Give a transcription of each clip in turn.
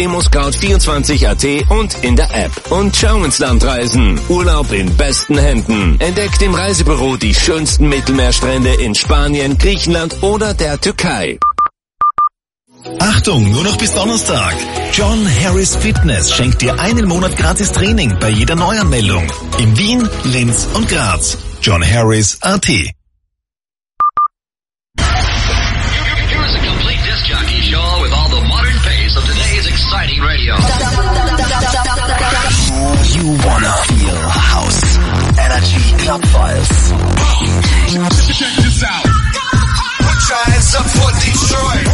ImmoScout24.at und in der App. Und schau ins Land reisen. Urlaub in besten Händen. Entdeckt im Reisebüro die schönsten Mittelmeerstrände in Spanien, Griechenland oder der Türkei. Achtung, nur noch bis Donnerstag. John Harris Fitness schenkt dir einen Monat gratis Training bei jeder Neuanmeldung. In Wien, Linz und Graz. John Harris.at. Here's a complete disc jockey show with all the modern pace of today's exciting radio. You wanna feel house. Energy Club Files. Check this out. Put your hands up for Detroit.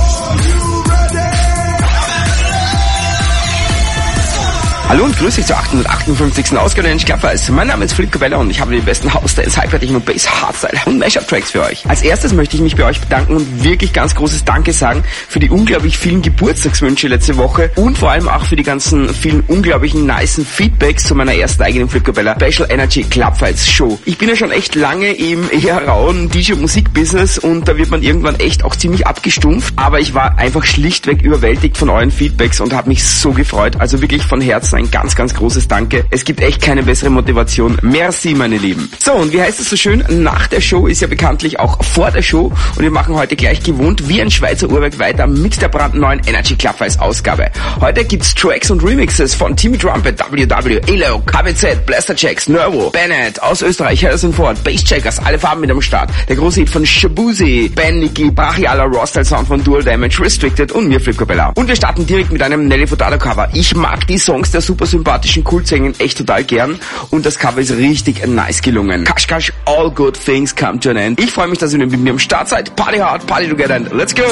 Hallo und grüß dich zur 858. Ausgabe der Energy Club Files. Mein Name ist Philipp Cavella und ich habe die besten House-Dance, Hyper-Techno, Bass, Hardstyle und Mashup-Tracks für euch. Als erstes möchte ich mich bei euch bedanken und wirklich ganz großes Danke sagen für die unglaublich vielen Geburtstagswünsche letzte Woche und vor allem auch für die ganzen vielen unglaublichen nicen Feedbacks zu meiner ersten eigenen Philipp Cavella Special Energy Club Files Show. Ich bin ja schon echt lange im eher rauen DJ-Musik-Business und da wird man irgendwann echt auch ziemlich abgestumpft, aber ich war einfach schlichtweg überwältigt von euren Feedbacks und habe mich so gefreut. Also wirklich von Herzen ein ganz, ganz großes Danke. Es gibt echt keine bessere Motivation. Merci, meine Lieben. So, und wie heißt es so schön? Nach der Show ist ja bekanntlich auch vor der Show und wir machen heute gleich gewohnt wie ein Schweizer Uhrwerk weiter mit der brandneuen Energy Club Files Ausgabe. Heute gibt's Tracks und Remixes von Timmy Trumpet, WW, Elo, KBZ, Blasterjacks, Nervo, Bennett aus Österreich, Harrison Ford, Basscheckers, alle Farben mit am Start. Der große Hit von Shabuzi, Ben Nicky, brachialer Raw-Style Sound von Dual Damage, Restricted und mir Flip Capella. Und wir starten direkt mit einem Nelly Furtado Cover. Ich mag die Songs der super sympathischen Kultsänger echt total gern und das Cover ist richtig nice gelungen. Kash Kash, all good things come to an end. Ich freue mich, dass ihr mit mir am Start seid. Party hard, party together and let's go!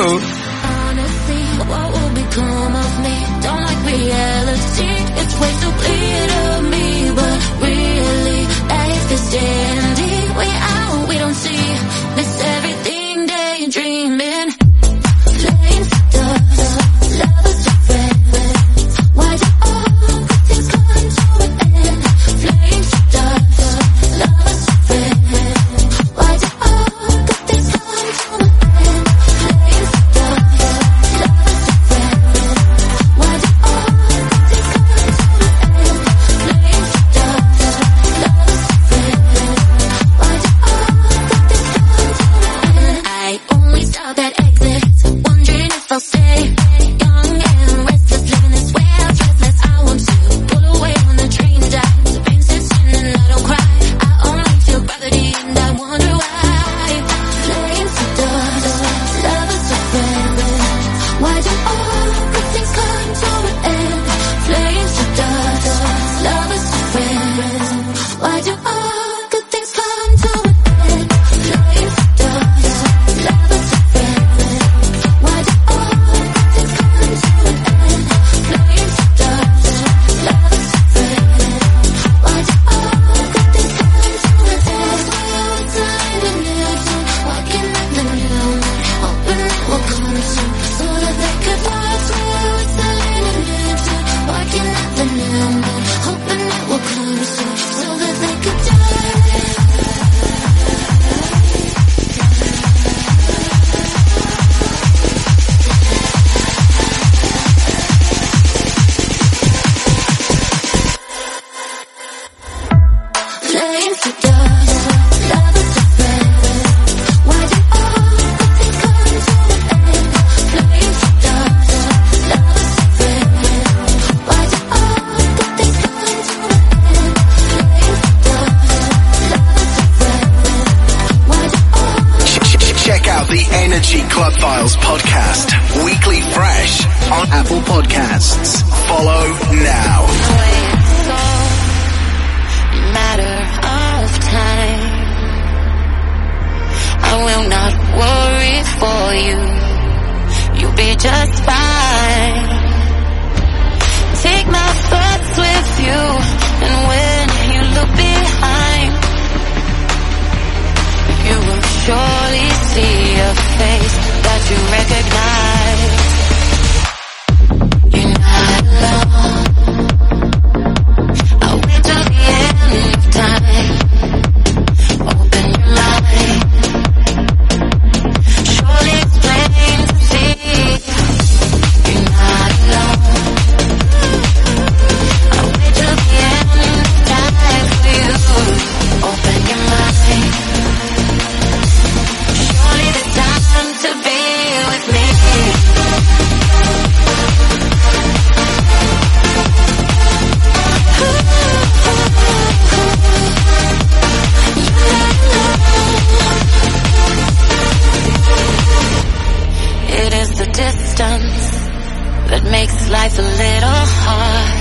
life a little hard.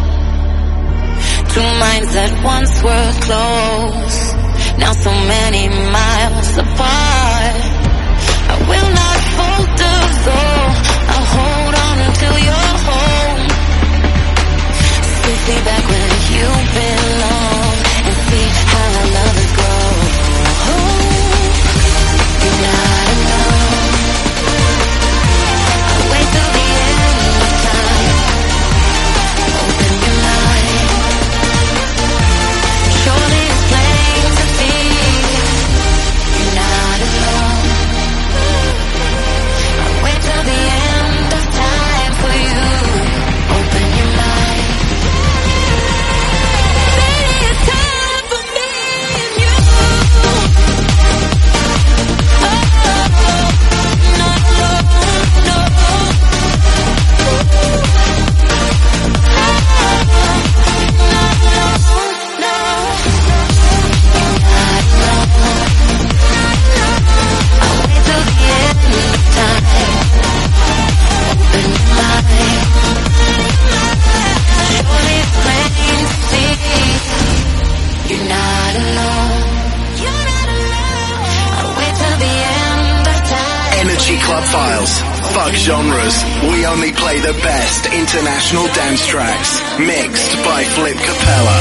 Two minds that once were close, now so many miles apart. I will not falter though, I'll hold on until you're home. Safely back where you belong, and see how our lovers grow. You're not alone. I'll wait till the end of time. Open your mind. Surely it's plain to see. You're not alone. I'll wait till the end of time for you. Open your mind. Maybe it's time for me and you. Energy Club Files. Fuck genres. We only play the best international dance tracks. Mixed by Flip Capella.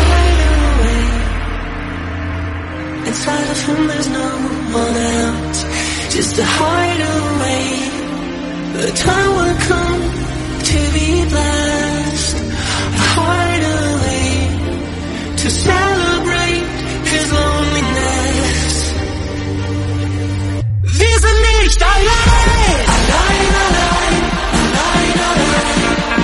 Inside of him there's no one else, just a hideaway. The time will come to be blessed. A hideaway to celebrate his loneliness. Wir sind nicht allein, allein, allein, allein, allein.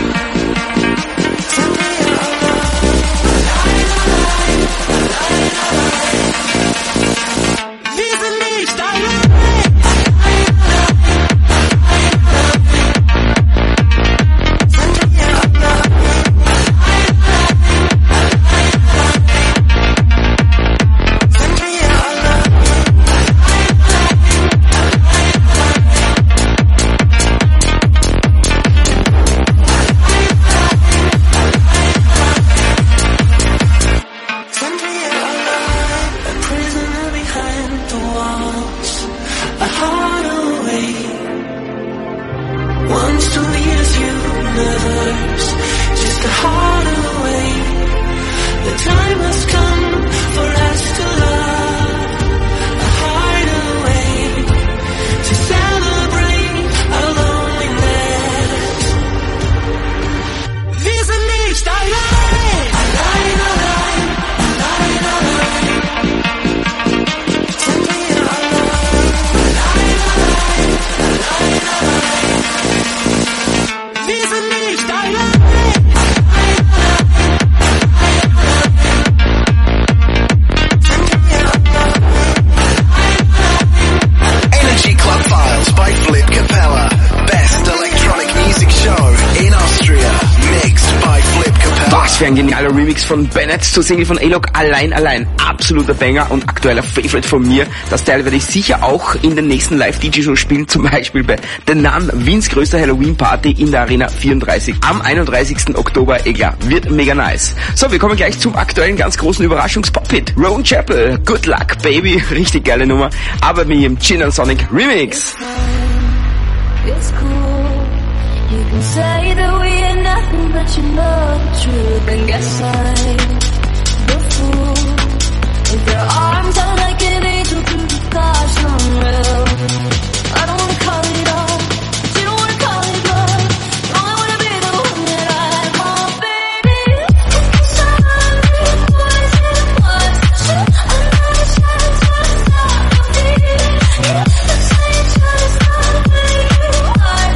Sind wir allein, allein, allein, allein, allein. Wir sind nicht allein. Für ein genialer Remix von Bennett zur Single von A-Log, Allein, Allein. Absoluter Banger und aktueller Favorite von mir. Das Teil werde ich sicher auch in den nächsten Live-DJ-Shows spielen, zum Beispiel bei The Nun, Wiens größter Halloween-Party in der Arena 34 am 31. Oktober. Klar, wird mega nice. So, wir kommen gleich zum aktuellen ganz großen Überraschungs-Pop-Hit. Rowan Chapel, Good Luck Baby, richtig geile Nummer, aber mit dem Gin & Sonic Remix. It's cool. You can say that we are nothing, but you know the truth. And guess I'm the fool. With your arms out like an angel through the stars, you're unreal. I don't wanna call it all, but you don't wanna call it love. You only wanna be the one that I want, baby. Sorry, was it was you? I'm not trying to stop the feeling. You say you're trying to stop where you are.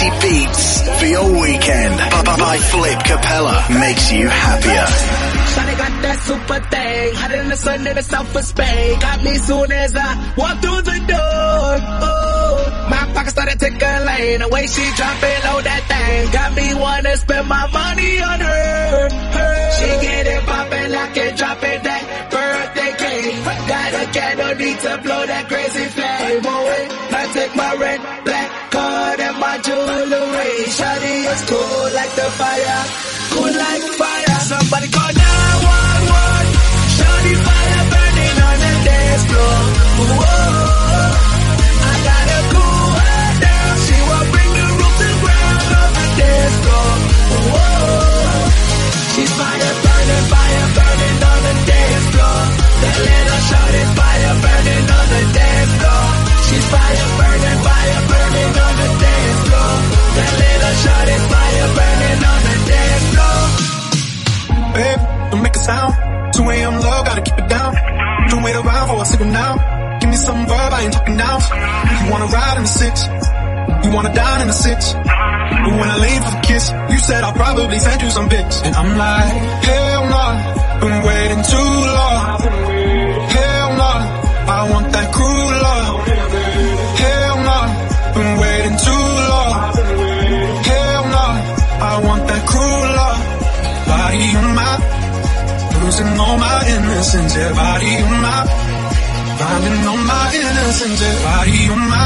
party beats for your weekend. By Flip Capella makes you happier. Shawty got that super thing, hot in the sun in the south of Spain. Got me soon as I walk through the door. Oh, my pocket started tickling, the way she drop it low that thing got me wanna spend my money on her. She get it poppin', lock it, drop it, that birthday cake. Got a candle, need to blow that crazy flame. Oh wait, I take my red, black card and my jewelry. Shawty is cool like the fire, cool like fire. Somebody call 911. Shawty fire burning on the dance floor. Whoa, I gotta cool her down. She will bring the roof to ground on the dance floor. Whoa, she's fire burning on the dance floor. That little shawty fire burning on the dance floor. She's fire burning on the dance floor. That little shawty fire burning on the dance floor. Babe, don't make a sound. 2 a.m. love, gotta keep it down. Don't wait around for a signal now. Give me some verb, I ain't talking now. You wanna ride in the 6, you wanna dine in the 6. But when I leave for the kiss, you said I'll probably send you some pics. And I'm like, hell nah, been waiting too long. Hell nah, I want that cruel love. Hell nah, been waiting too long. Hell nah, I want that cruel love. Body on my, losing all my innocence, yeah. Body on my, finding all my innocence, yeah. Body on my,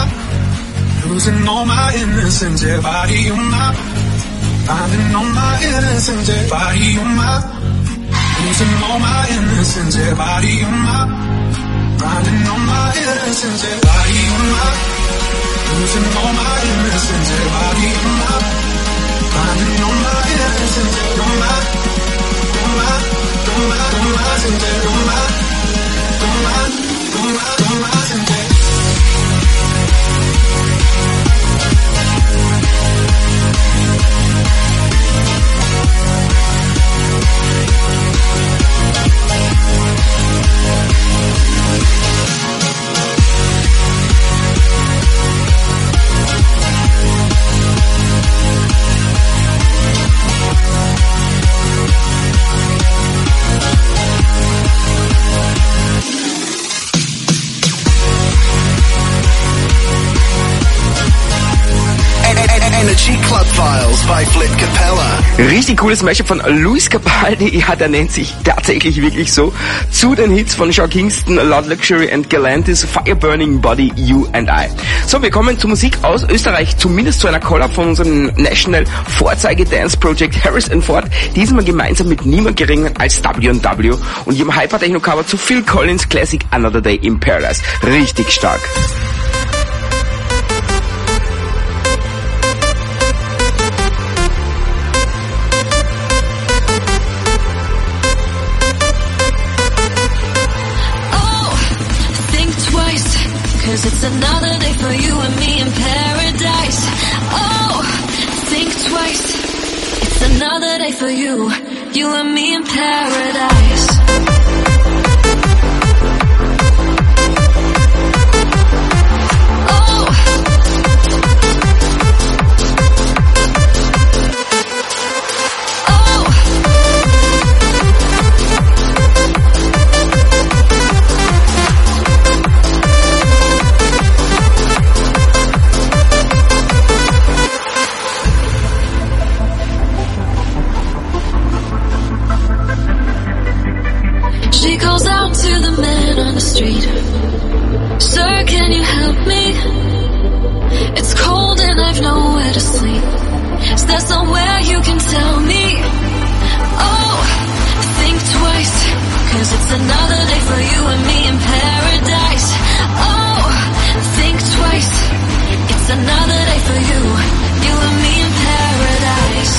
losing all my innocence, yeah. Body on my, finding all my innocence, yeah. Body on my, losing all my innocence, yeah. Body on my, finding all my innocence, yeah. Body on my, losing all my innocence, yeah. Body on my, finding all my innocence, yeah. Don't mind, don't mind, don't mind, don't mind, don't mind, don't mind, don't mind, don't mind, don't mind. Energy Club Files by Flip Capella. Richtig cooles Mashup von Lewis Capaldi, ja, der nennt sich tatsächlich wirklich so, zu den Hits von Sean Kingston, Loud Luxury and Galantis, Fire Burning Body, You and I. So, wir kommen zur Musik aus Österreich, zumindest zu einer Collab von unserem National Vorzeige Dance Project Harris & Ford, diesmal gemeinsam mit niemand geringer als W&W und ihrem Hyper-Techno-Cover zu Phil Collins Classic Another Day in Paradise. Richtig stark. Cause it's another day for you and me in paradise. Oh, think twice. It's another day for you and me in paradise. She calls out to the man on the street. Sir, can you help me? It's cold and I've nowhere to sleep. Is there somewhere you can tell me? Oh, think twice. Cause it's another day for you and me in paradise. Oh, think twice. It's another day for you and me in paradise.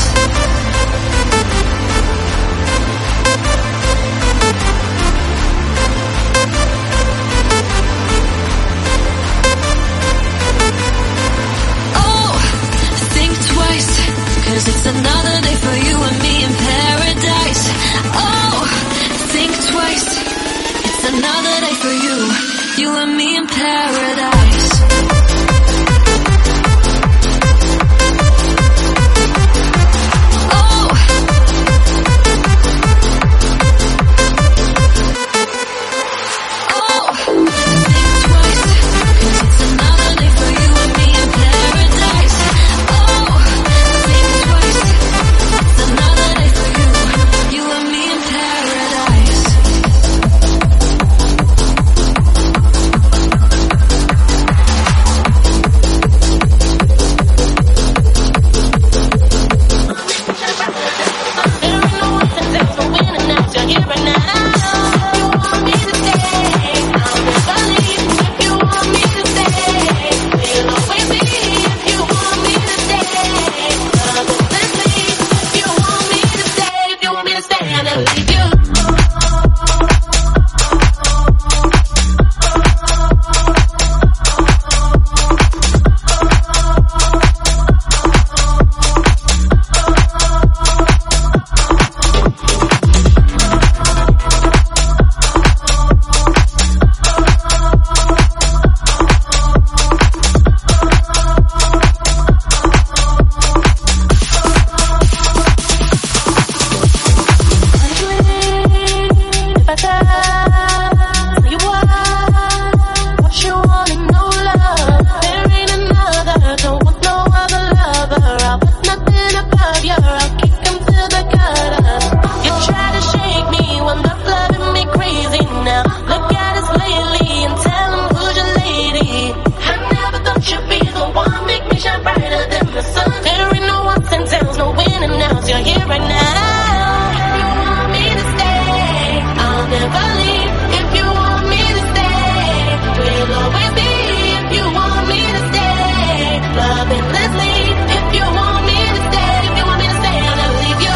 I'll kick him to the gutter. You try to shake me, wound up loving me crazy now. Look at us lately and tell him who's your lady. I never thought you'd be the one, make me shine brighter than the sun. There ain't no ups and downs, no in and outs, you're here right now. If you want me to stay, I'll never leave. If you want me to stay, we'll always be. If you want me to stay, love endlessly. If you want me to stay, if you want me to stay, I'll never leave you.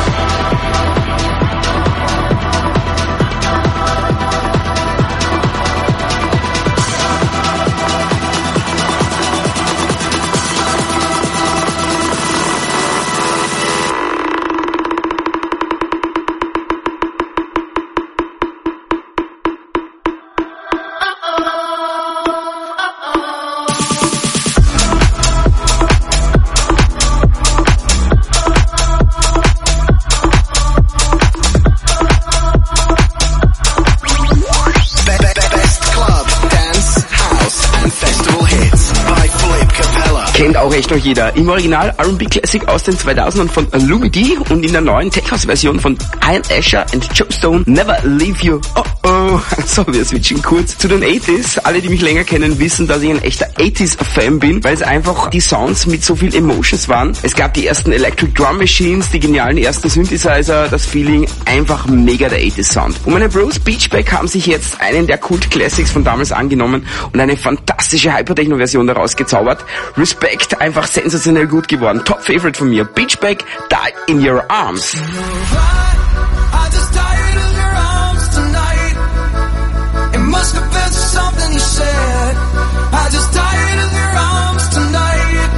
Best club, dance, house and festival hits by Flip Capella. Kennt auch echt noch jeder. Im Original R&B Classic aus den 2000ern von Lumi D und in der neuen Tech-House-Version von Ian Asher and Joe Stone, Never Leave You. Oh oh. So, wir switchen kurz zu den 80s. Alle, die mich länger kennen, wissen, dass ich ein echter 80s-Fan bin, weil es einfach die Sounds mit so viel Emotions waren. Es gab die ersten Electric Drum Machines, die genialen ersten Synthesizer, das Feeling, einfach mega der 80s-Sound. Und meine Bros Beach Bag haben sich jetzt einen der Kult-Classics von damals angenommen und eine fantastische Hypertechno-Version daraus gezaubert. Respekt, einfach sensationell gut geworden. Top Favorite von mir. Beach Bag, Die in Your Arms. I just tired of your arms tonight. It must have been something you said. I just tired of your arms tonight.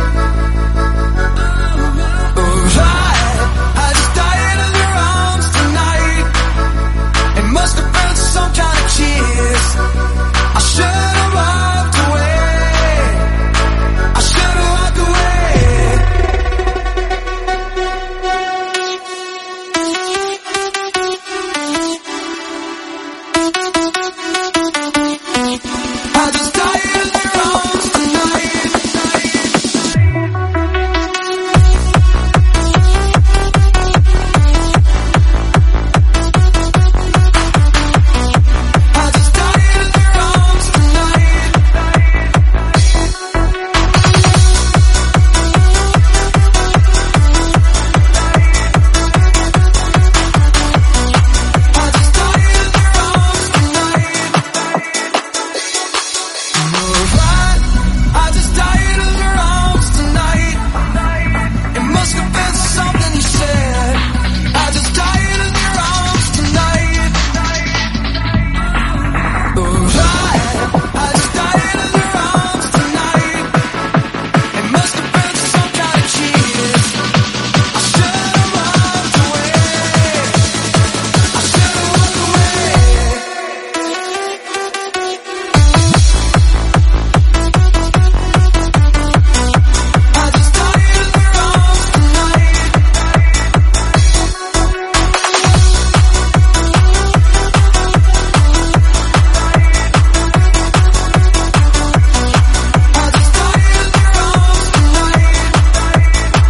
I just tired of your arms tonight. It must have been some kind of kiss. I should have walked away. I should have walked away. I just tired of your arms tonight. I just tired of your arms tonight. I just tired of your arms tonight. Alright, I just tired of your arms tonight. It must have been something you said. I just tired of your arms tonight. Alright, I just tired of your arms tonight. It must have been some kind of kiss. I should have walked away. I should have walked away. I just tired of your arms tonight. I just tired of your arms tonight.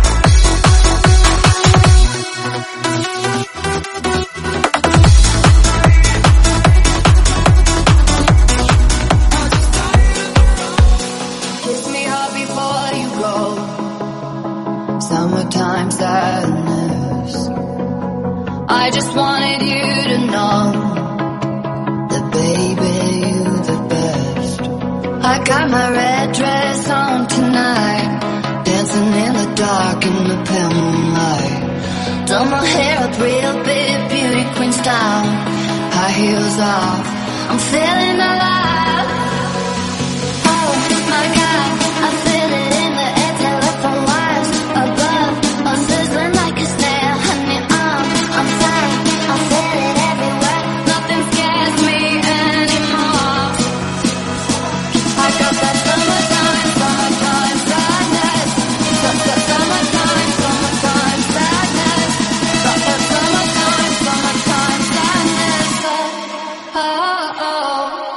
Kiss me hard before you go. Summertime sadness. I just wanted you to know that baby, you're the best. I got my red dress on tonight, dancing in the dark in the pale moonlight. Done my hair up real big, beauty queen style. High heels off, I'm feeling alive. Oh my God, I feel it in the air, telephone wires above, I'm sizzling like a snail, honey, I'm flying, I feel it everywhere, nothing scares me anymore. I got that summertime sadness, got that summertime sadness, got that summertime sadness, oh, oh, oh.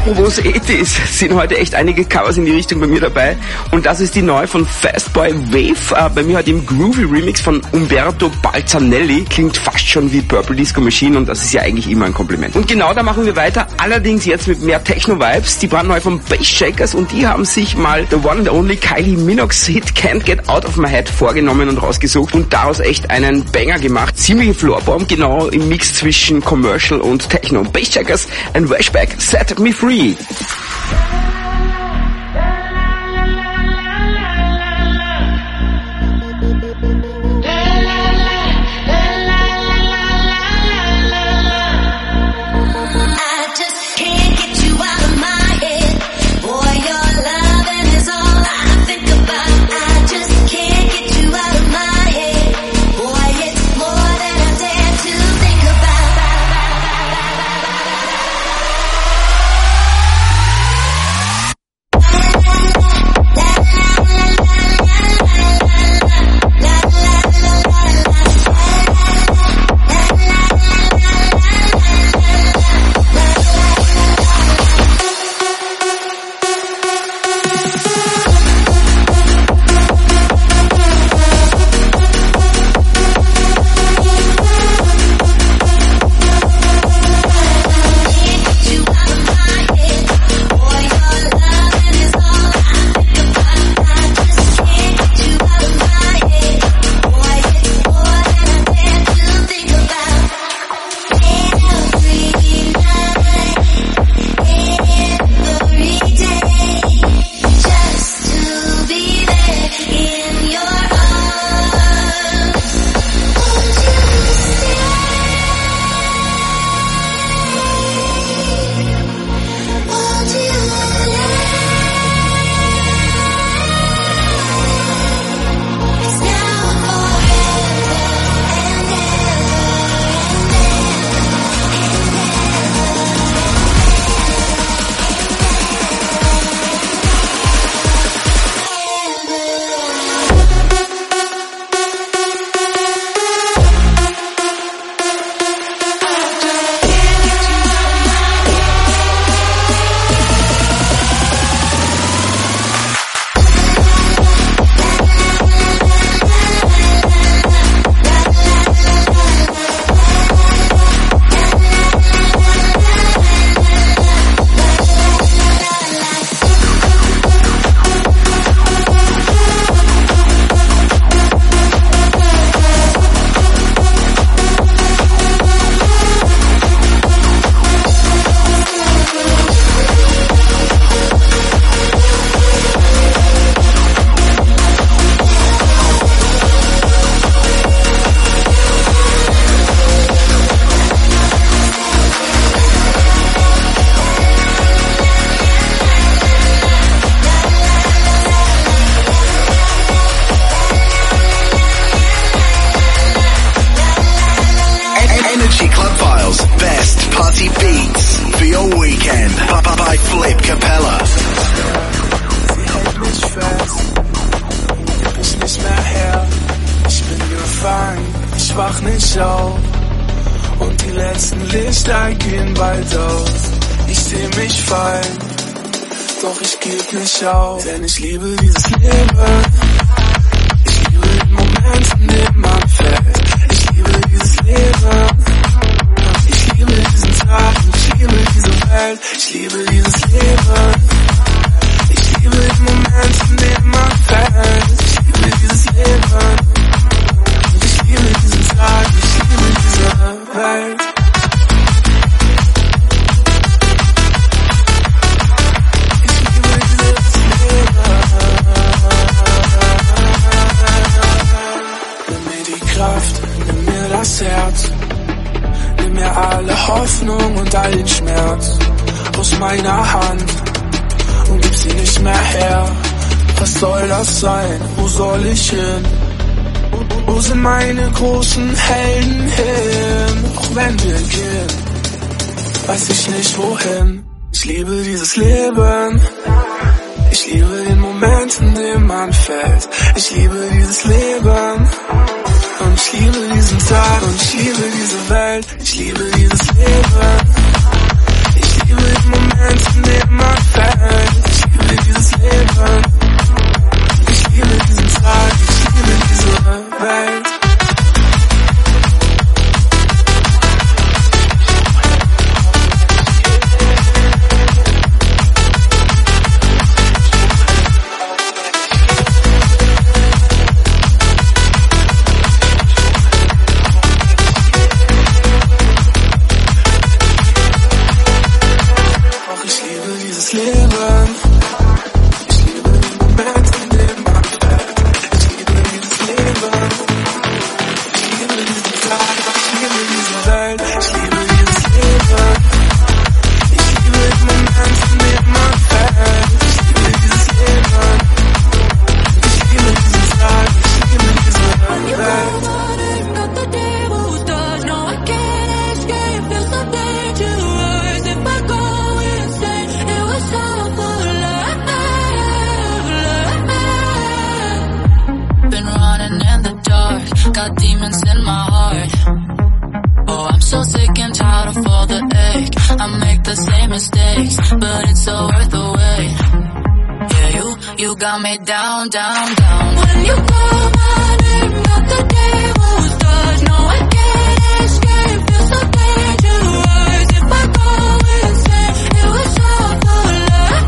Apropos 80s, sind heute echt einige Covers in die Richtung bei mir dabei. Und das ist die neue von Fastboy Wave. Bei mir heute im Groovy Remix von Umberto Balzanelli. Klingt fast schon wie Purple Disco Machine und das ist ja eigentlich immer ein Kompliment. Und genau da machen wir weiter, allerdings jetzt mit mehr Techno-Vibes. Die brandneu von Basshakers und die haben sich mal the one and only Kylie Minogue's Hit Can't Get Out of My Head vorgenommen und rausgesucht und daraus echt einen Banger gemacht. Ziemliche Floorbomb, genau im Mix zwischen Commercial und Techno. Basshakers and Washback, Set Me Free. Denn ich liebe dieses Leben. Ich liebe den Moment, in dem man fällt. Ich liebe dieses Leben. Ich liebe diesen Tag und ich liebe diese Welt. Ich liebe dieses Leben. Ich liebe den Moment, in dem man fällt. Ich liebe dieses Leben. Und ich liebe diesen Tag, ich liebe diese Welt. Das Herz, nimm mir alle Hoffnung und all den Schmerz aus meiner Hand und gib sie nicht mehr her. Was soll das sein? Wo soll ich hin? Wo sind meine großen Helden hin? Auch wenn wir gehen, weiß ich nicht wohin. Ich liebe dieses Leben. Ich liebe den Moment, in dem man fällt. Ich liebe dieses Leben. Und ich liebe diesen Tag und ich liebe diese Welt. Ich liebe dieses Leben. Ich liebe den Moment. Momenten immer fest. Ich liebe dieses Leben. Ich liebe diesen Tag. Ich liebe diese Welt. Got demons in my heart. Oh, I'm so sick and tired of all the ache. I make the same mistakes, but it's so worth the wait. Yeah, you got me down, down, down. When you call my name, got the devil's touch. No, I can't escape, feel so dangerous. If I go insane, it was all for love.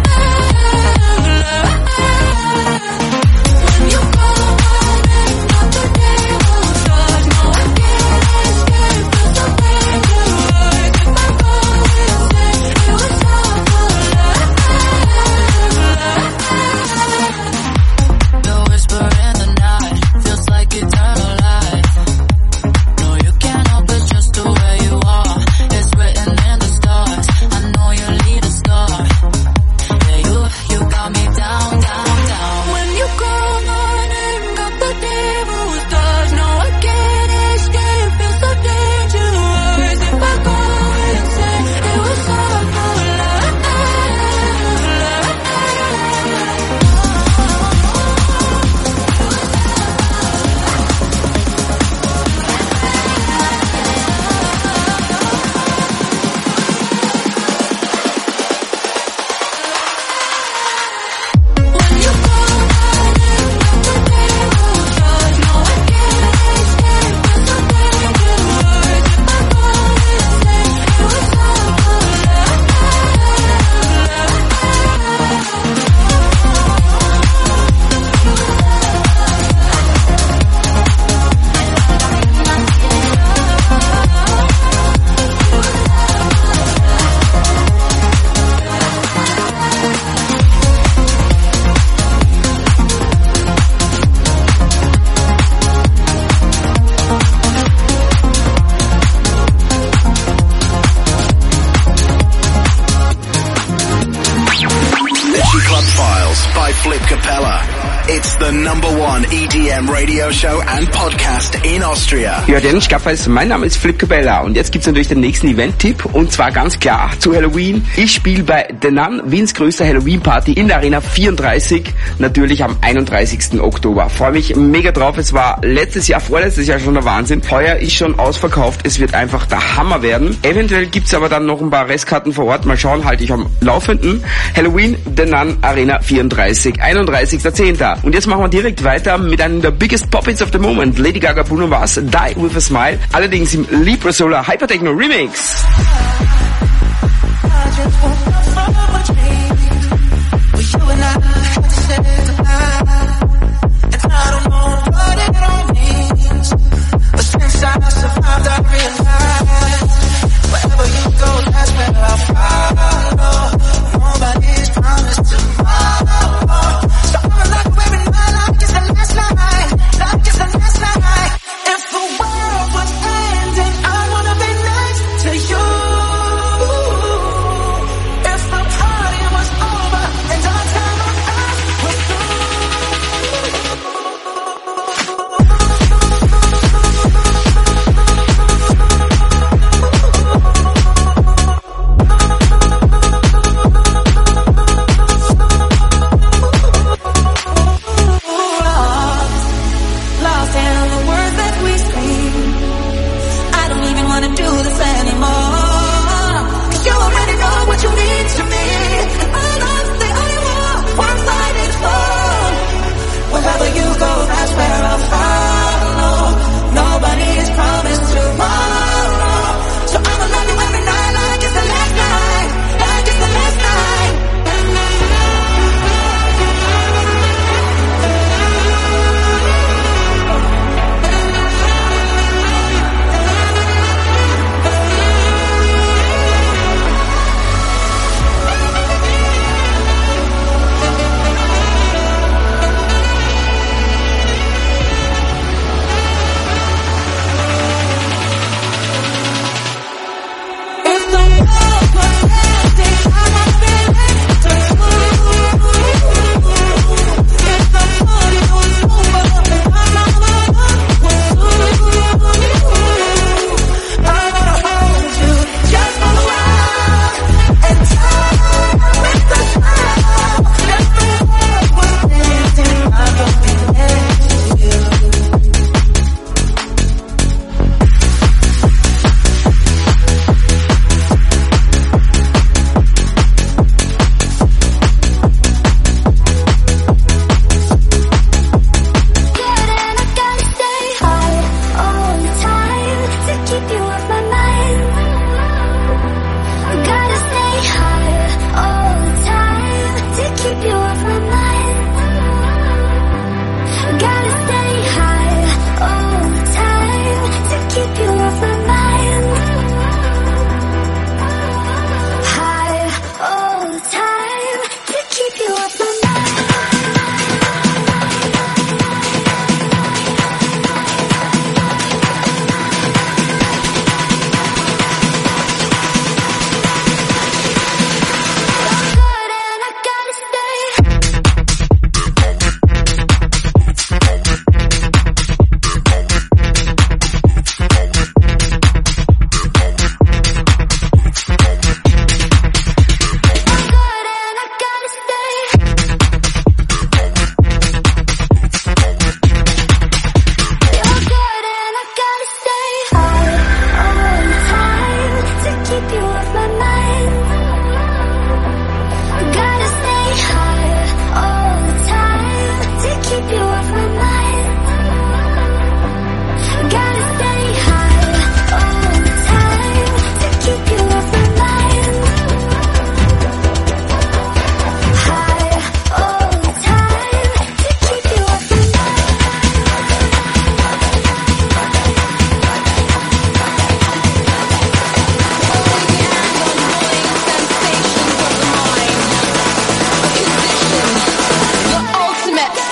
When you call my name, got the devil's touch. No, I can't escape, feel so dangerous. If I go insane, it was all for love. The whisper in the night feels like eternal life. No, you can't help it, just the way you are. It's written in the stars. I know you lead a star. Yeah, you got me down, down, down. When you call my name, got the devil's touch. No, I can't escape, feel so dangerous. If I go insane, it was all for love. When you call my name, got the devil's touch. No, I can't escape, feel so dangerous. If I go insane, it was all for love. Itchy Club Files by Flip Capella. It's the #1 EDM radio show and podcast in Austria. Ja, den Skaffers, mein Name ist Flip Capella und jetzt gibt's natürlich den nächsten Event-Tipp und zwar ganz klar zu Halloween. Ich spiele bei The Nun, Wiens größter Halloween-Party in der Arena 34, natürlich am 31. Oktober. Freue mich mega drauf, es war vorletztes Jahr schon der Wahnsinn. Heuer ist schon ausverkauft, es wird einfach der Hammer werden. Eventuell gibt's aber dann noch ein paar Restkarten vor Ort, mal schauen, halte ich am Laufenden. Halloween, The Nun, Arena 34, 31.10. Und jetzt machen wir direkt weiter mit einem der biggest pop-ins of the moment. Lady Gaga, Bruno Mars, Die With A Smile. Allerdings im Libra Solar Hypertechno Remix. If the party was over and our time on earth was through.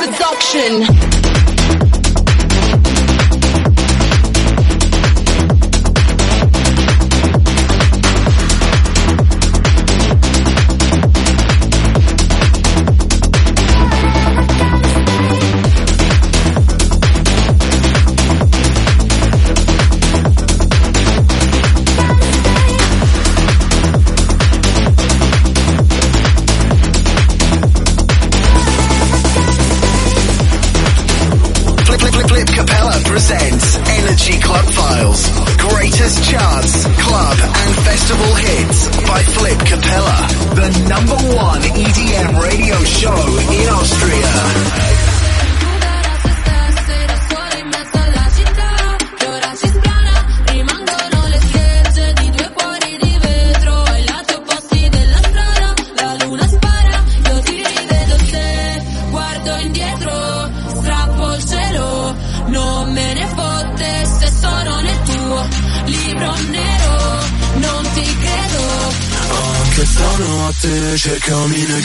seduction. Presents Energy Club Files. Greatest charts, club and festival hits by Flip Capella. The #1 EDM radio show in Austria. Stanotte cercami nel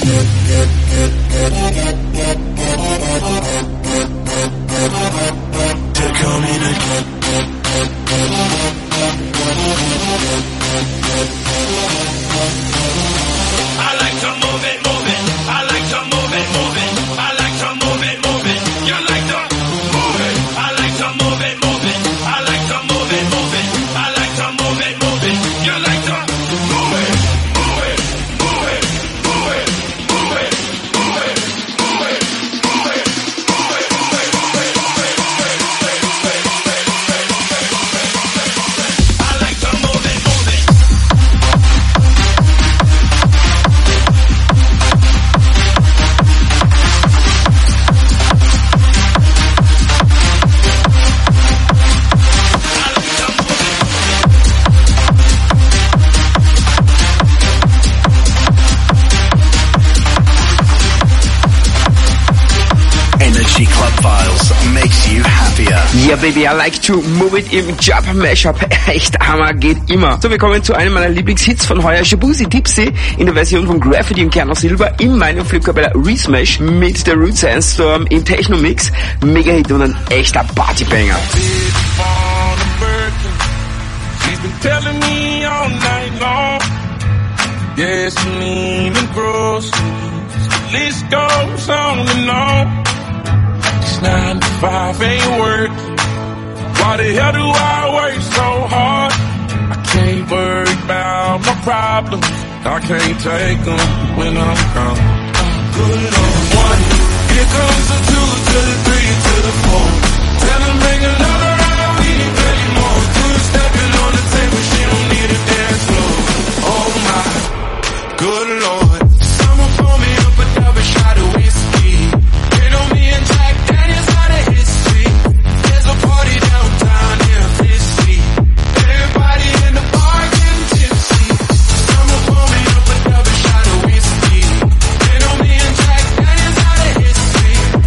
cercami nel I like to move it, move it. I like to move it, move it. I like to move it, move it. You like to move it. I like to move it, move it. I like to move it, move it. I like to move it, move it. You like to move it. Yeah, baby, I like to move it im Jump Mashup. Echt Hammer, geht immer. So, wir kommen zu einem meiner Lieblingshits von heuer. Shabuzi Dipsy in der Version von Graffiti und Kern aus Silber in meinem Flip Capella Resmash mit der Root Sandstorm im Techno-Mix. Mega Hit und ein echter Partybanger. She's been telling me all night long. Gasoline and groceries. The list goes on and on. 9 to 5 ain't work. Why the hell do I work so hard? I can't worry about my problems. I can't take them when I'm gone. Good on 1. Here comes the 2 to the 3 to the 4. Tell them bring another round, we need 30 more. 2 stepping on the table, she don't need a dance floor. Oh my, good Lord. Someone pour me up a double shot of whiskey. Hit on me and Jack Daniels out of history. There's a party downtown in a Fifth Street. Everybody in the bar getting tipsy. Someone pour me up a double shot of whiskey. Hit on me and Jack Daniels out of history.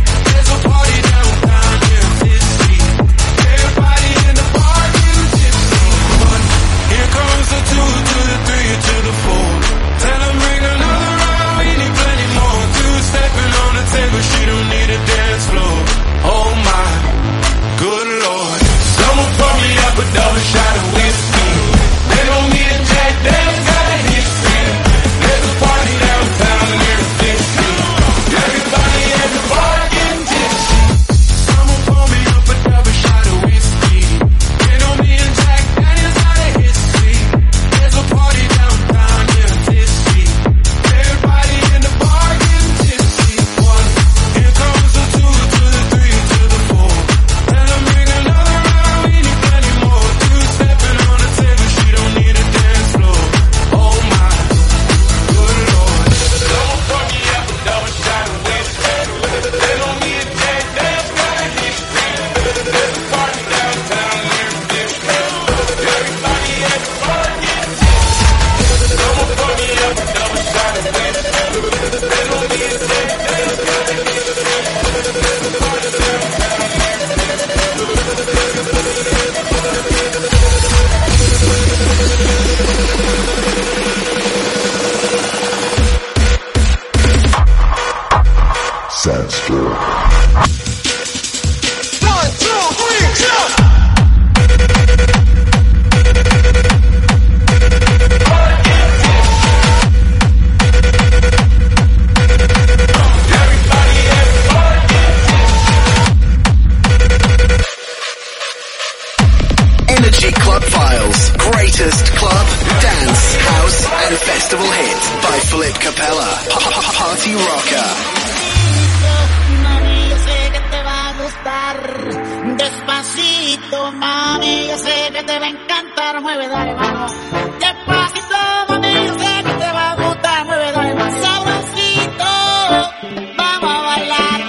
Party Rocker. Mami, yo sé que te va a gustar. Despacito, mami, yo sé que te va a encantar. Mueve, dale, vamos. Despacito, mami, yo sé que te va a gustar. Mueve, dale, más sabrosito. Vamos a bailar.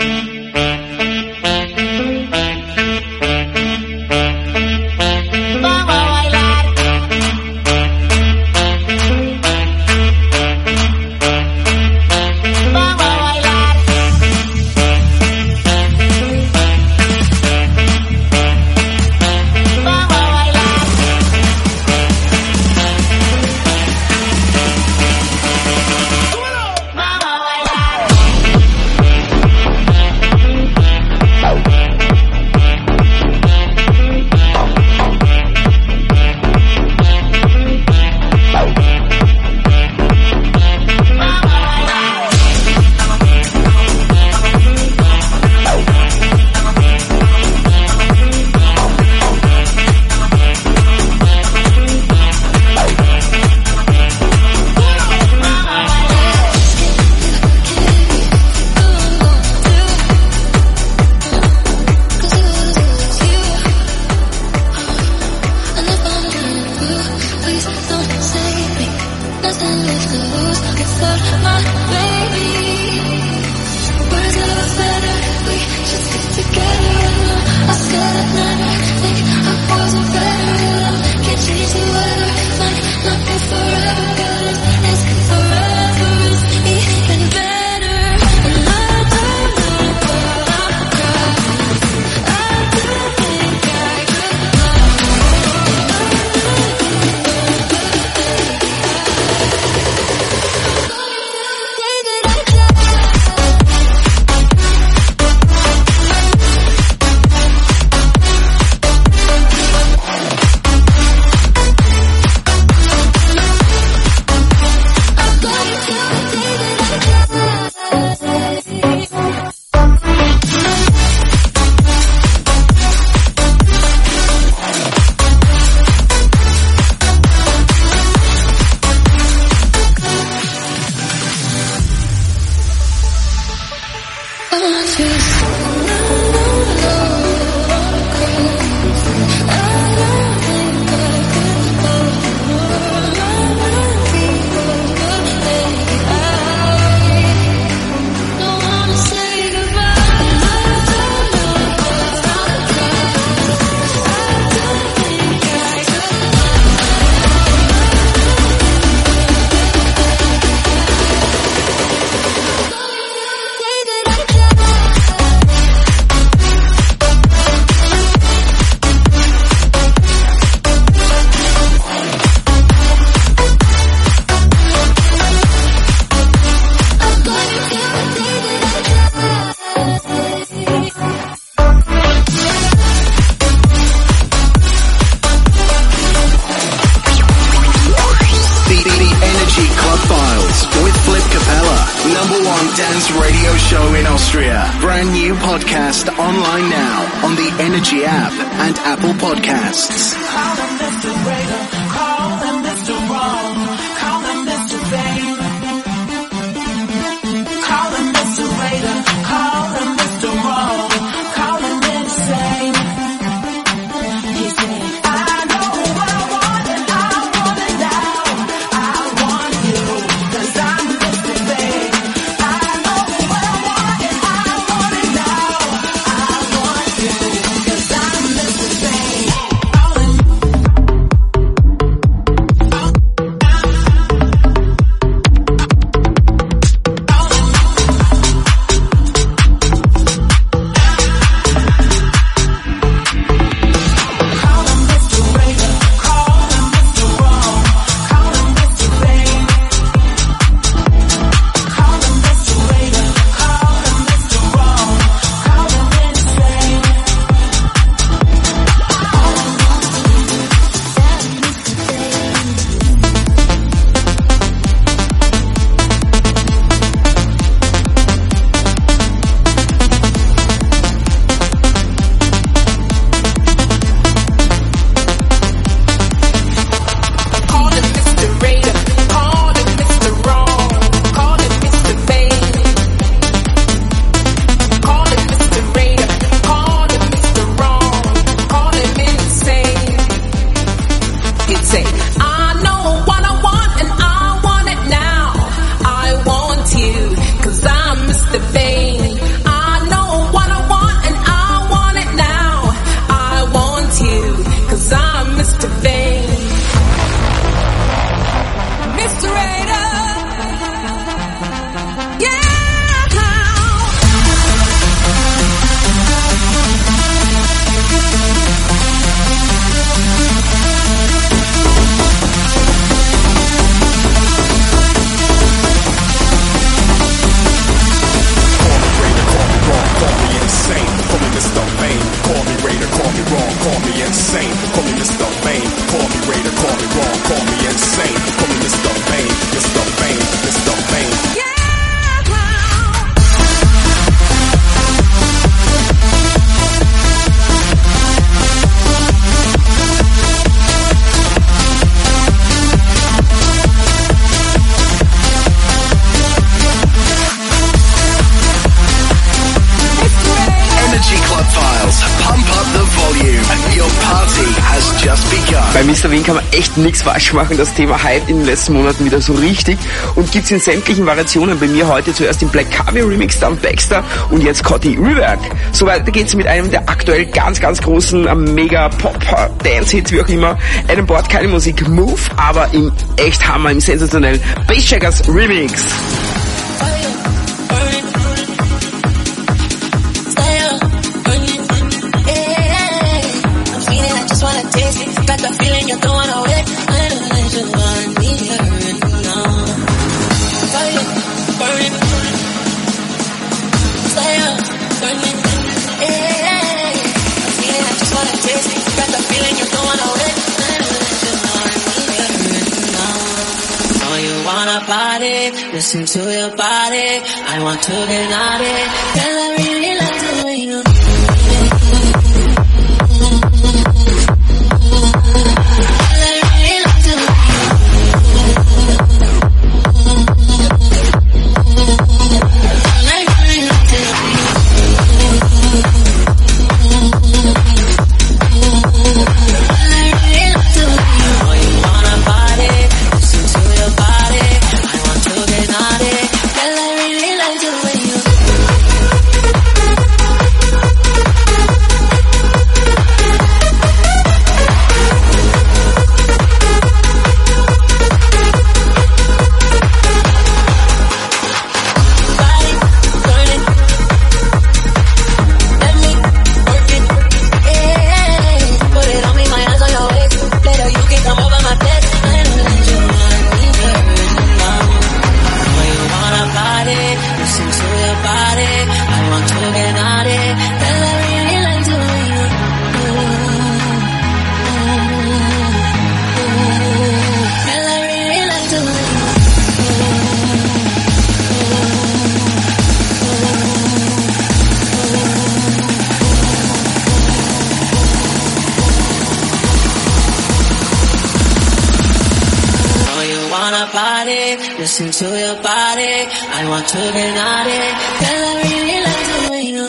Vamos a bailar. Vamos a bailar. Vamos a bailar. Vamos a bailar. dance radio show in Austria. Brand new podcast online now on the Energy app and Apple Podcasts. Call him Mr. Greater, call him Mr. Wrong, call him Mr. Fame. Call him Mr. Greater, call him Mr. Wrong, call him insane. He said, I know what I want and I want it now. I want you, 'cause I'm Mr. Fame. I know what I want and I want it now. I want you, 'cause I'm Mr. Fame. Call him insane. Call me Mr. Vain, call me Raider, call me wrong, call me insane. Call me Mr. Vain, Mr. Vain, Mr. Vain. Bei Mr. Wien kann man echt nichts falsch machen. Das Thema hype in den letzten Monaten wieder so richtig und gibt's in sämtlichen Variationen. Bei mir heute zuerst im Black Caviar Remix, dann Baxter und jetzt Coty Rework. So weiter geht's mit einem der aktuell ganz, ganz großen mega Pop-Dance-Hits, wie auch immer. Adam Board, keine Musik, Move, aber im echt Hammer, im sensationellen Bassjackers Remix. Got the feeling you're throwing away. I just want me hurting now. Fire, burning. Fire, burning. Yeah. I'm feeling I just wanna taste it. Got the feeling you're throwing away. I just want me hurting now. Oh, you wanna party? Listen to your body. I want to get naughty. Girl, I really like the way you. Listen to your body, I want to get naughty. Girl, I really like the way you.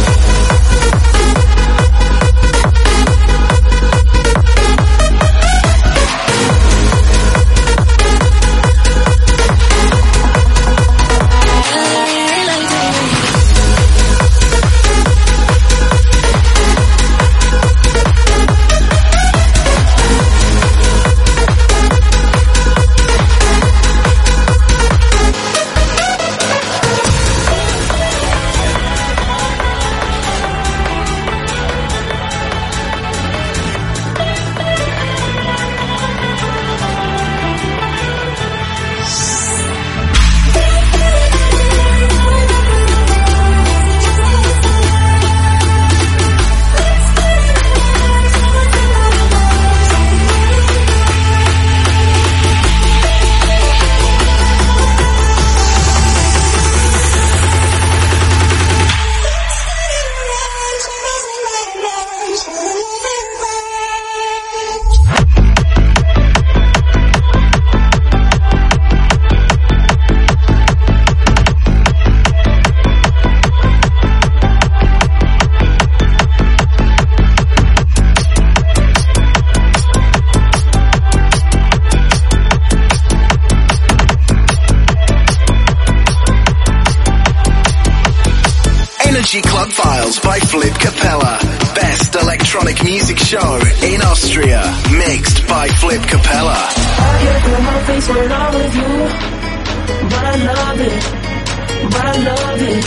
Club Files by Flip Capella. Best electronic music show in Austria. Mixed by Flip Capella. I can't feel my face when I'm with you, but I love it, but I love it.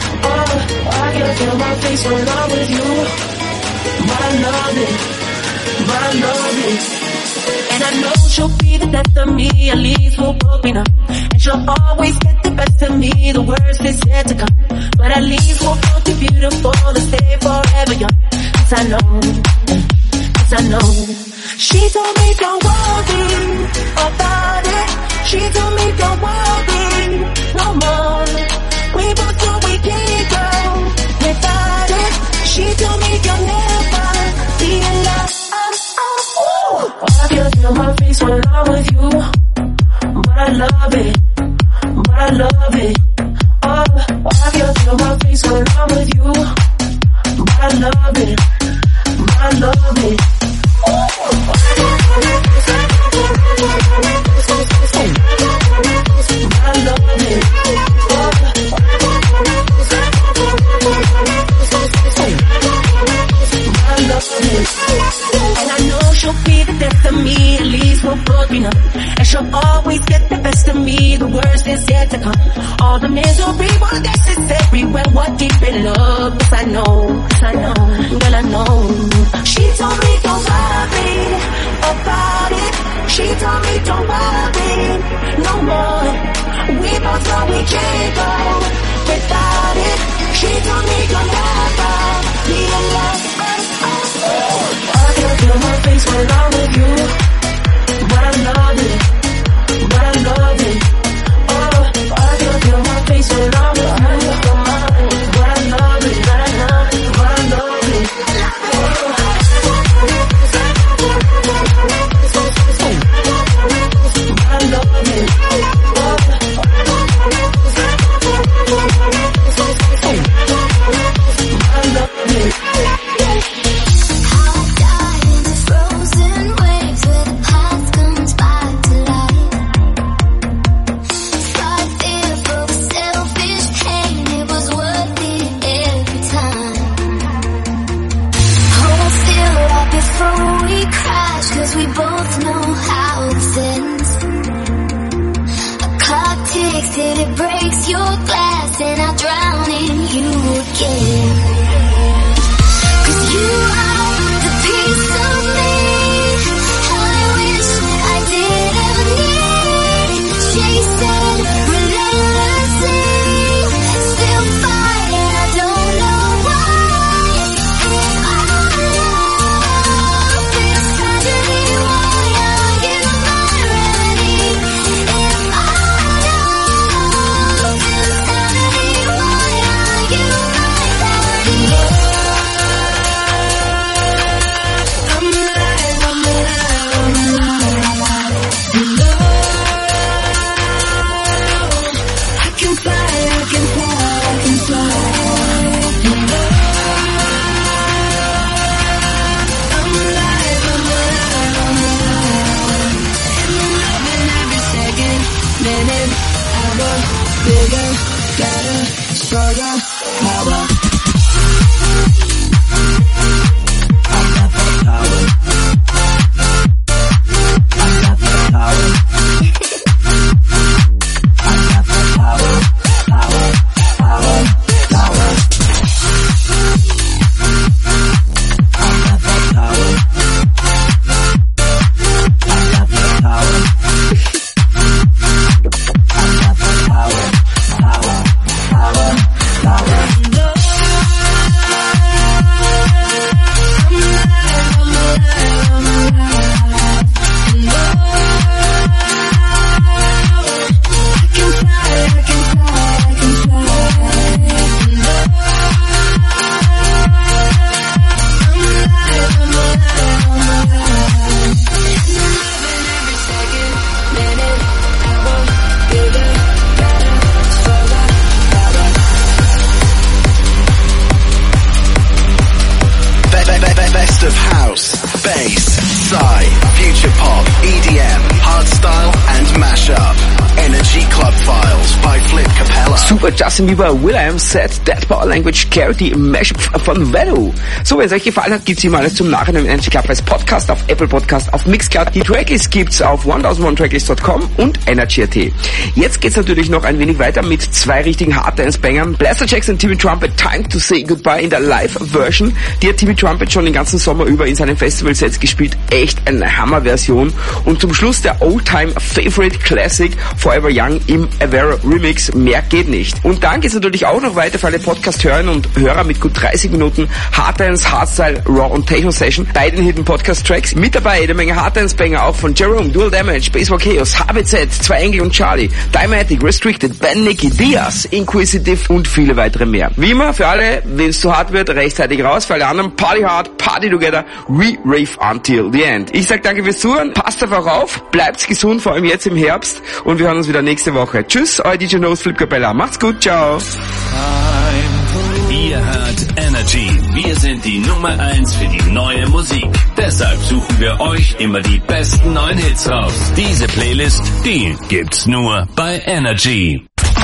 Oh, I can't feel my face when I'm with you, but I love it, but I love it. And I know she'll be the death of me, at least we'll both be numb. And she'll always get the best of me, the worst is yet to come. But at least we'll both be beautiful and stay forever young. 'Cause I know, 'cause yes I know. She told me don't worry about it. She told me don't worry no more. We both know we can't go without it. She told me you'll never be alone. I can feel my face when I'm with you, but I love it, but I love it. Oh, I can feel my face when I'm with you, but I love it, but I love it. And I know she'll be the death of me, at least we're broken up. And she'll always get the best of me, the worst is yet to come. All the misery was necessary when we're deep in love. Yes I know, girl I know. She told me don't worry about it. She told me don't worry no more. We both know we can't go without it. She told me you'll never be alone. I can feel my face when I'm with you, but I love it, but I love it. Oh, I can feel my face when I'm with you, but I love it, but I love it, but I love it. I love it. It breaks your glass and I drown in you again. 'Cause you are the piece of me I wish I didn't need. Chasing relentlessly, still fighting, I don't know why. I love this tragedy, why I give my remedy. Bigger, better, stronger, power. I got that power. I got that power. I got that power. Power, power, power. I got that power. I got that power. Best of house, bass, psy, future pop, EDM, hardstyle and mashup. Energy Club Files by Flip Capella. Super Justin Bieber, will.i.am Set, Dead Power Language, Carity, Mashup von Velo. So, wenn es euch gefallen hat, gibt's hier mal alles zum Nachhinein im Energy Club als Podcast, auf Apple Podcast, auf Mixcloud. Die Tracklist gibt's auf 1001tracklist.com und Energy.at. Jetzt geht's natürlich noch ein wenig weiter mit zwei richtigen Hard-Dance-Bangern. Blaster Jackson, Timmy Trumpet, Time to Say Goodbye in der Live-Version. Die hat Timmy Trumpet schon den ganzen Sommer über in seinen Festival-Sets gespielt. Echt eine Hammer-Version. Und zum Schluss der Old-Time-Favorite Classic Forever Young im Avera Remix. Mehr geht nicht. nicht. Und dann geht's natürlich auch noch weiter für alle Podcast-Hörer und Hörer mit gut 30 Minuten Hardlines, Hardstyle, Raw und Techno Session bei den Hidden Podcast Tracks. Mit dabei jede Menge Hardlines-Banger auch von Jerome, Dual Damage, Spacewalk Chaos, HBZ, Zwei Engel und Charlie, Dymatic, Restricted, Ben Nicky, Diaz, Inquisitive und viele weitere mehr. Wie immer, für alle, wenn es zu hart wird, rechtzeitig raus. Für alle anderen, Party hard, Party together, we rave until the end. Ich sag danke fürs Zuhören, passt einfach auf, bleibt gesund, vor allem jetzt im Herbst, und wir hören uns wieder nächste Woche. Tschüss, euer DJ Nose Flip Capella. Macht's gut, ciao. Ihr hört Energy. Wir sind die Nummer 1 für die neue Musik. Deshalb suchen wir euch immer die besten neuen Hits raus. Diese Playlist, die gibt's nur bei Energy.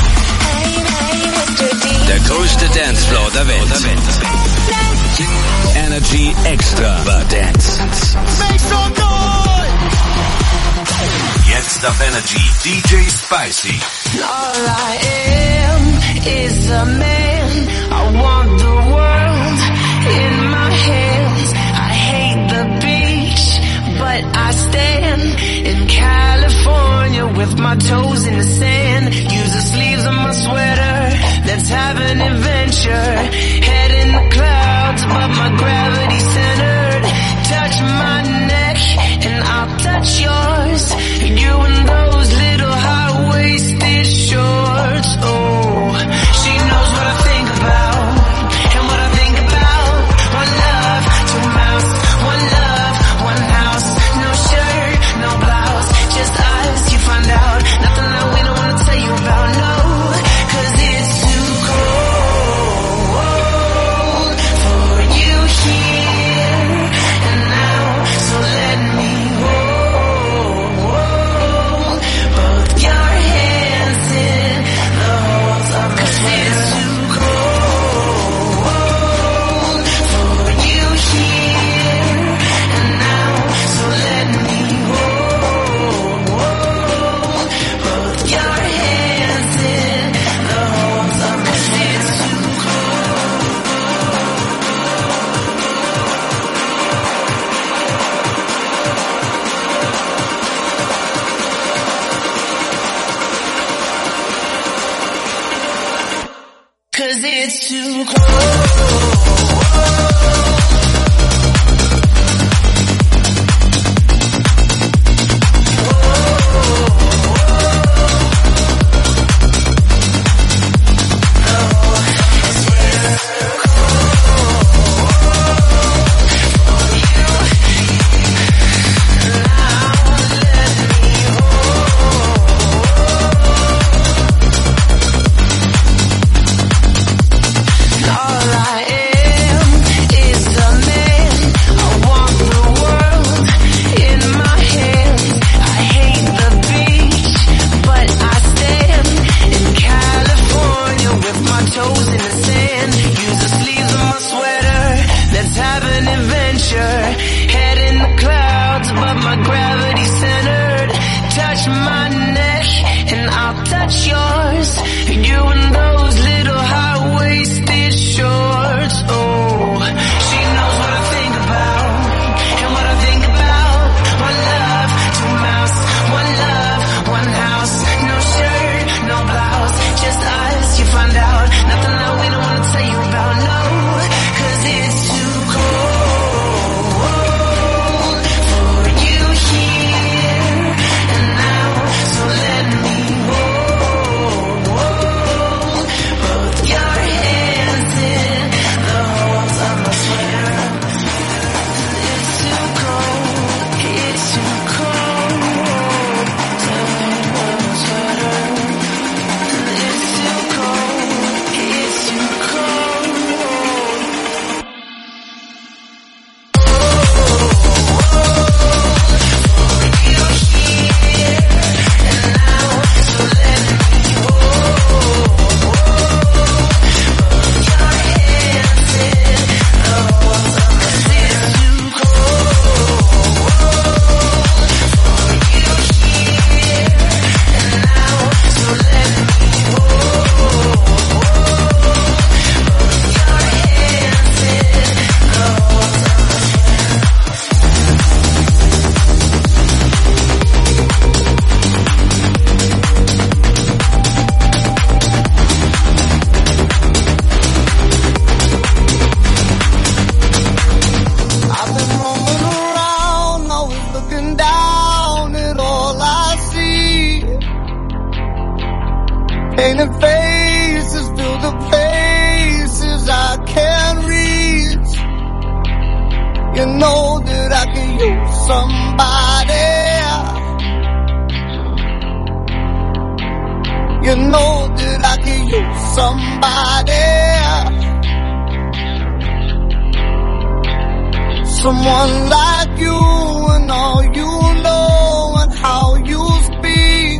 Der größte Dancefloor der Welt. Energy Extra Dance. Jetzt auf Energy, DJ Spicy. All I am is a man. I want the world in my hands. I hate the beach, but I stand in California with my toes in the sand. Use the sleeves of my sweater. Let's have an adventure. Head in the clouds, but my gravity centered. Touch my neck and I'll touch yours. You and those little high-waisted shorts. Oh, she knows what I think. know that I could use somebody. You know that I could use somebody. Someone like you and all you know and how you speak.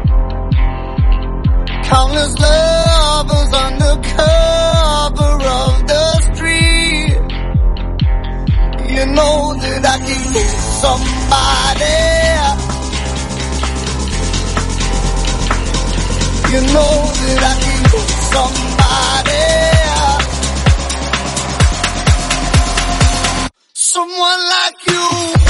Countless lovers under cover of the street. You know that I could use somebody. You know that I could use somebody. Someone like you.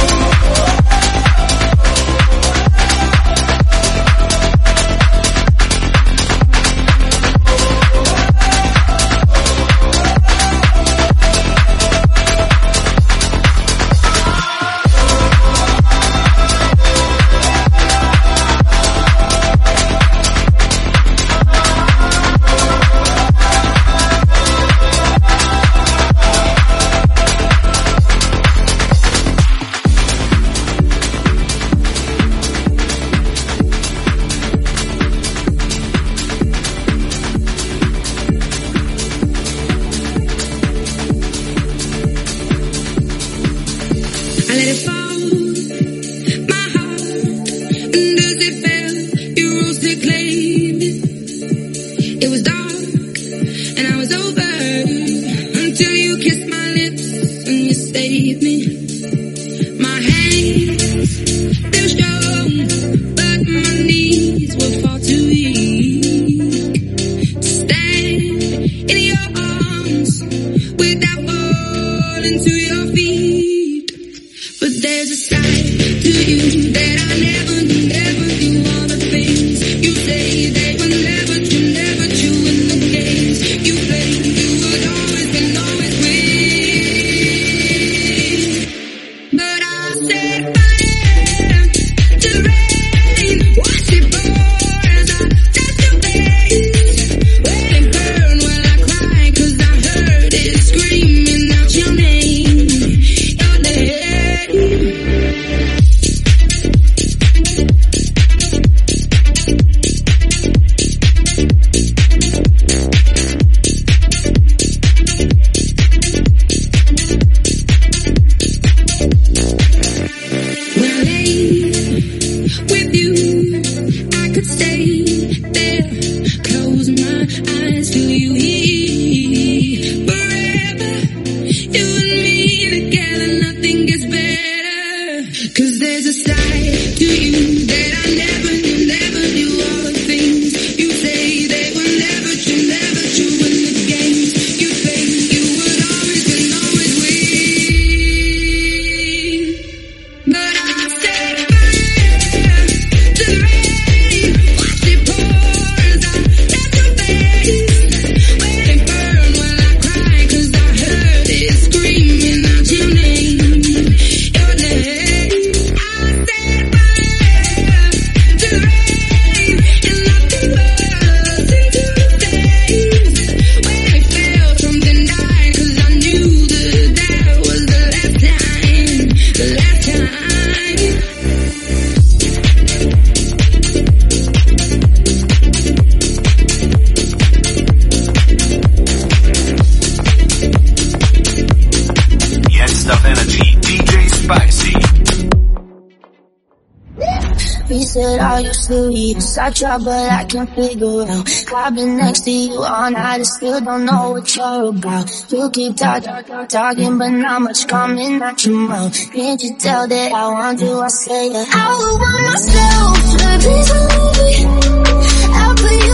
I try, but I can't figure out. I've been next to you all night, I still don't know what you're about. You keep talking, but not much coming out your mouth. Can't you tell that I want you? I say that I would want myself to be the movie. I'll put you